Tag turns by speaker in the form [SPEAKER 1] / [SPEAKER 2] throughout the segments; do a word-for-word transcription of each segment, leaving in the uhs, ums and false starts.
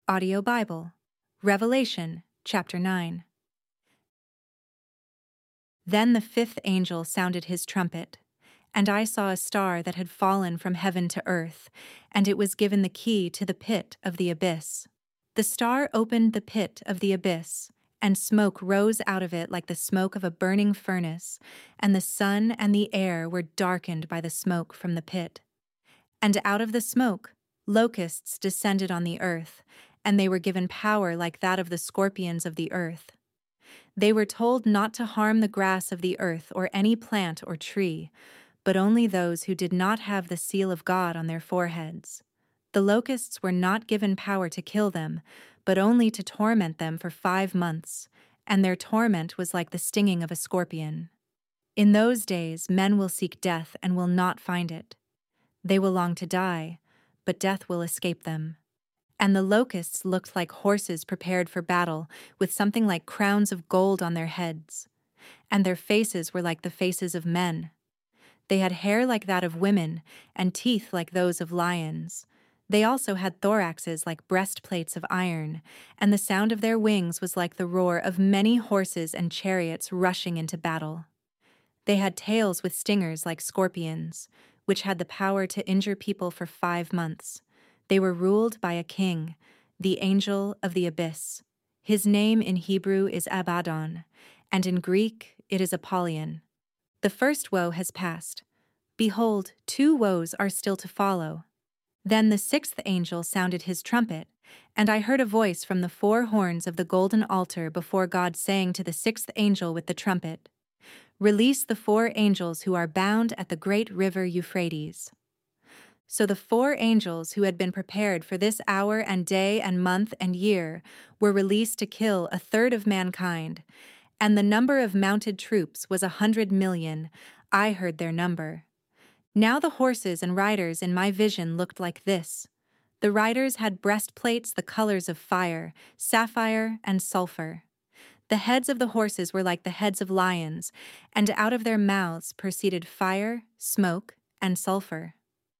[SPEAKER 1] Audio Bible, Revelation, chapter nine. Then the fifth angel sounded his trumpet, and I saw a star that had fallen from heaven to earth, and it was given the key to the pit of the abyss. The star opened the pit of the abyss, and smoke rose out of it like the smoke of a burning furnace, and the sun and the air were darkened by the smoke from the pit. And out of the smoke, locusts descended on the earth, and they were given power like that of the scorpions of the earth. They were told not to harm the grass of the earth or any plant or tree, but only those who did not have the seal of God on their foreheads. The locusts were not given power to kill them, but only to torment them for five months, and their torment was like the stinging of a scorpion. In those days men will seek death and will not find it. They will long to die, but death will escape them. And the locusts looked like horses prepared for battle, with something like crowns of gold on their heads. And their faces were like the faces of men. They had hair like that of women, and teeth like those of lions. They also had thoraxes like breastplates of iron, and the sound of their wings was like the roar of many horses and chariots rushing into battle. They had tails with stingers like scorpions, which had the power to injure people for five months. They were ruled by a king, the angel of the abyss. His name in Hebrew is Abaddon, and in Greek it is Apollyon. The first woe has passed. Behold, two woes are still to follow. Then the sixth angel sounded his trumpet, and I heard a voice from the four horns of the golden altar before God saying to the sixth angel with the trumpet, "Release the four angels who are bound at the great river Euphrates." So the four angels who had been prepared for this hour and day and month and year were released to kill a third of mankind, and the number of mounted troops was a hundred million. I heard their number. Now the horses and riders in my vision looked like this. The riders had breastplates the colors of fire, sapphire, and sulfur. The heads of the horses were like the heads of lions, and out of their mouths proceeded fire, smoke, and sulfur.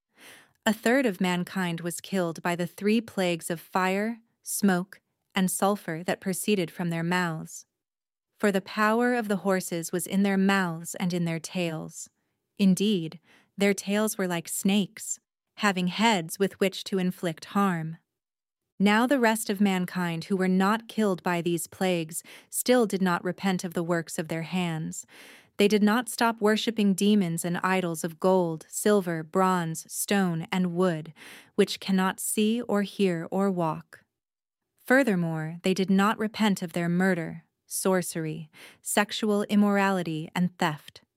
[SPEAKER 1] A third of mankind was killed by the three plagues of fire, smoke, and sulfur that proceeded from their mouths. For the power of the horses was in their mouths and in their tails. Indeed, their tails were like snakes, having heads with which to inflict harm. Now the rest of mankind who were not killed by these plagues still did not repent of the works of their hands. They did not stop worshipping demons and idols of gold, silver, bronze, stone, and wood, which cannot see or hear or walk. Furthermore, they did not repent of their murder, sorcery, sexual immorality, and theft.